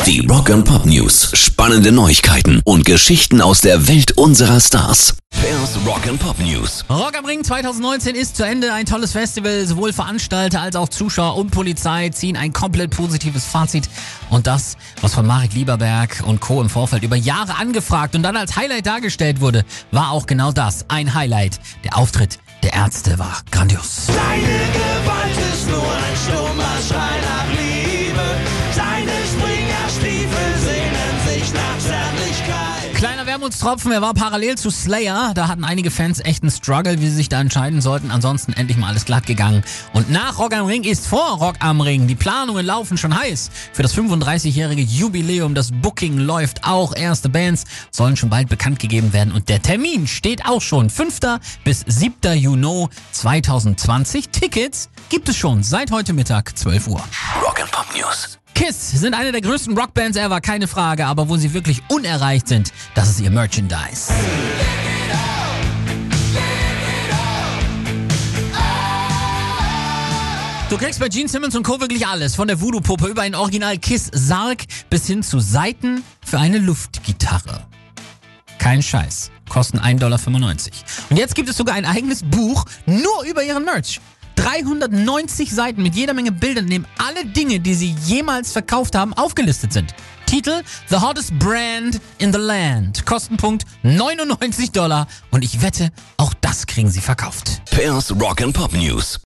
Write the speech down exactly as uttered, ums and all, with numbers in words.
Die Rock and Pop News. Spannende Neuigkeiten und Geschichten aus der Welt unserer Stars. Pairs Rock and Pop News. Rock am Ring zwanzig neunzehn ist zu Ende. Ein tolles Festival. Sowohl Veranstalter als auch Zuschauer und Polizei ziehen ein komplett positives Fazit. Und das, was von Marek Lieberberg und Co. im Vorfeld über Jahre angefragt und dann als Highlight dargestellt wurde, war auch genau das. Ein Highlight. Der Auftritt der Ärzte war grandios. Seine Gewalt ist nur ein stummer Schrei nach Liebe. Seine Springerstiefel sehnen sich nach Zärtlichkeit. Kleiner Wermutstropfen, er war parallel zu Slayer. Da hatten einige Fans echt einen Struggle, wie sie sich da entscheiden sollten. Ansonsten endlich mal alles glatt gegangen. Und nach Rock am Ring ist vor Rock am Ring. Die Planungen laufen schon heiß. Für das fünfunddreißigjährige Jubiläum, das Booking läuft auch. Erste Bands sollen schon bald bekannt gegeben werden. Und der Termin steht auch schon. fünfter bis siebter Juni zweitausendzwanzig. Tickets gibt es schon seit heute Mittag, zwölf Uhr. Rock and Pop News. Kiss sind eine der größten Rockbands ever, keine Frage, aber wo sie wirklich unerreicht sind, das ist ihr Merchandise. Du kriegst bei Gene Simmons und Co. wirklich alles, von der Voodoo-Puppe über einen Original-Kiss-Sarg bis hin zu Saiten für eine Luftgitarre. Kein Scheiß, kosten ein Dollar fünfundneunzig. Und jetzt gibt es sogar ein eigenes Buch nur über ihren Merch. dreihundertneunzig Seiten mit jeder Menge Bildern, in dem alle Dinge, die sie jemals verkauft haben, aufgelistet sind. Titel: The Hottest Brand in the Land. Kostenpunkt neunundneunzig Dollar. Und ich wette, auch das kriegen sie verkauft. Pairs Rock and Pop News.